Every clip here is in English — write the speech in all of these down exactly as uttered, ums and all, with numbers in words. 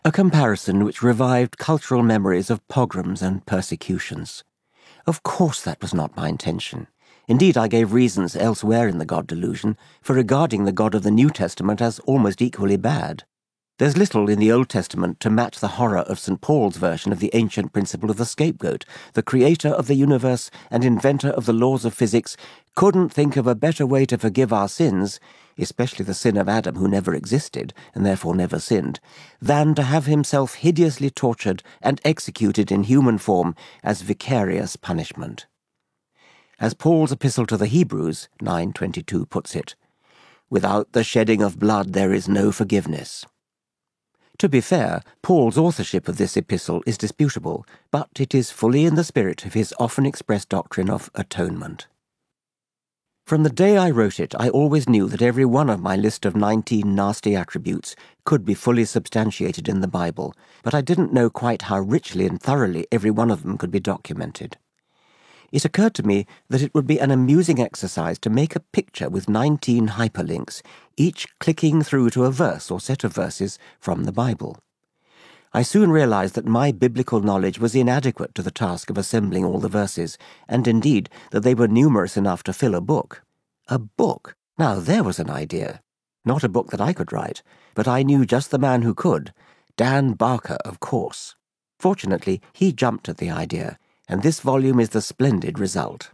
A comparison which revived cultural memories of pogroms and persecutions. Of course that was not my intention. Indeed, I gave reasons elsewhere in the God Delusion for regarding the God of the New Testament as almost equally bad. There's little in the Old Testament to match the horror of Saint Paul's version of the ancient principle of the scapegoat. The creator of the universe and inventor of the laws of physics couldn't think of a better way to forgive our sins, especially the sin of Adam, who never existed and therefore never sinned, than to have himself hideously tortured and executed in human form as vicarious punishment. As Paul's epistle to the Hebrews, nine twenty-two, puts it, "Without the shedding of blood there is no forgiveness." To be fair, Paul's authorship of this epistle is disputable, but it is fully in the spirit of his often expressed doctrine of atonement. From the day I wrote it, I always knew that every one of my list of nineteen nasty attributes could be fully substantiated in the Bible, but I didn't know quite how richly and thoroughly every one of them could be documented. It occurred to me that it would be an amusing exercise to make a picture with nineteen hyperlinks, each clicking through to a verse or set of verses from the Bible. I soon realized that my biblical knowledge was inadequate to the task of assembling all the verses, and indeed that they were numerous enough to fill a book. A book! Now there was an idea. Not a book that I could write, but I knew just the man who could. Dan Barker, of course. Fortunately, he jumped at the idea, and this volume is the splendid result.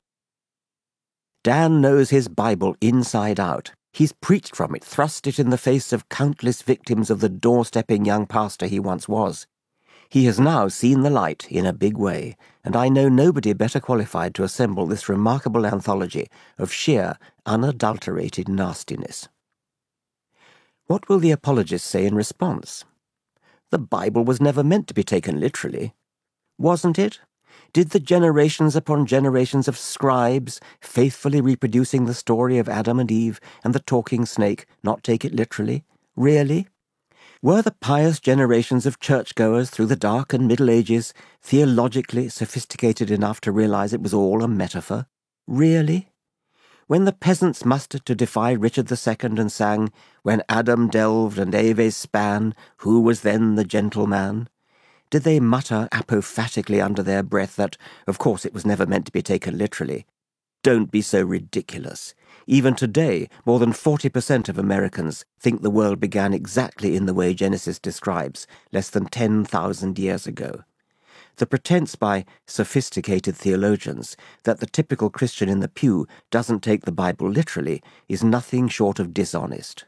Dan knows his Bible inside out. He's preached from it, thrust it in the face of countless victims of the doorstepping young pastor he once was. He has now seen the light in a big way, and I know nobody better qualified to assemble this remarkable anthology of sheer, unadulterated nastiness. What will the apologists say in response? The Bible was never meant to be taken literally. Wasn't it? Did the generations upon generations of scribes, faithfully reproducing the story of Adam and Eve and the talking snake, not take it literally? Really? Were the pious generations of churchgoers through the Dark and Middle Ages theologically sophisticated enough to realize it was all a metaphor? Really? When the peasants mustered to defy Richard the Second and sang, "When Adam delved and Eve span, who was then the gentleman?" Did they mutter apophatically under their breath that, of course, it was never meant to be taken literally? Don't be so ridiculous. Even today, more than forty percent of Americans think the world began exactly in the way Genesis describes, less than ten thousand years ago. The pretense by sophisticated theologians that the typical Christian in the pew doesn't take the Bible literally is nothing short of dishonest.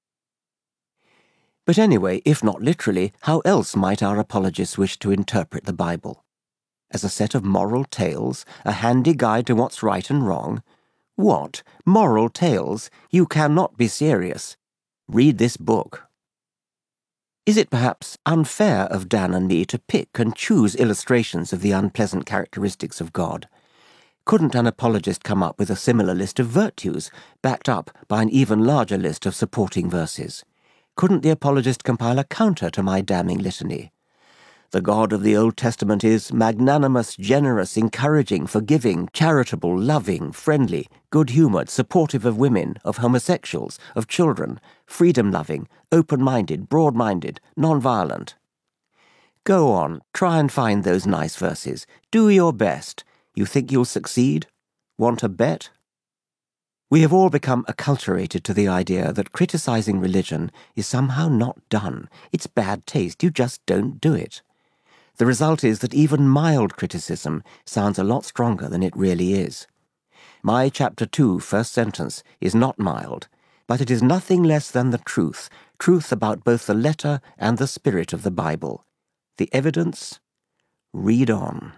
But anyway, if not literally, how else might our apologists wish to interpret the Bible? As a set of moral tales, a handy guide to what's right and wrong? What? Moral tales? You cannot be serious. Read this book. Is it perhaps unfair of Dan and me to pick and choose illustrations of the unpleasant characteristics of God? Couldn't an apologist come up with a similar list of virtues, backed up by an even larger list of supporting verses? Couldn't the apologist compile a counter to my damning litany? The God of the Old Testament is magnanimous, generous, encouraging, forgiving, charitable, loving, friendly, good-humored, supportive of women, of homosexuals, of children, freedom-loving, open-minded, broad-minded, non-violent. Go on, try and find those nice verses. Do your best. You think you'll succeed? Want a bet? We have all become acculturated to the idea that criticizing religion is somehow not done. It's bad taste. You just don't do it. The result is that even mild criticism sounds a lot stronger than it really is. My chapter two, first sentence, is not mild, but it is nothing less than the truth, truth about both the letter and the spirit of the Bible. The evidence? Read on.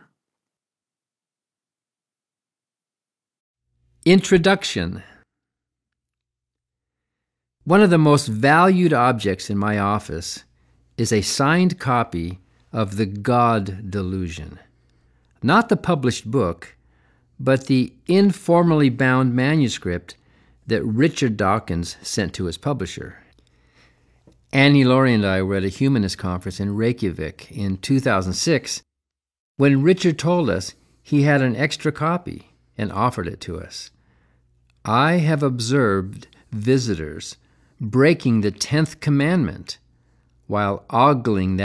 Introduction. One of the most valued objects in my office is a signed copy of The God Delusion. Not the published book, but the informally bound manuscript that Richard Dawkins sent to his publisher. Annie Laurie and I were at a humanist conference in Reykjavik in two thousand six when Richard told us he had an extra copy and offered it to us. I have observed visitors breaking the tenth commandment while ogling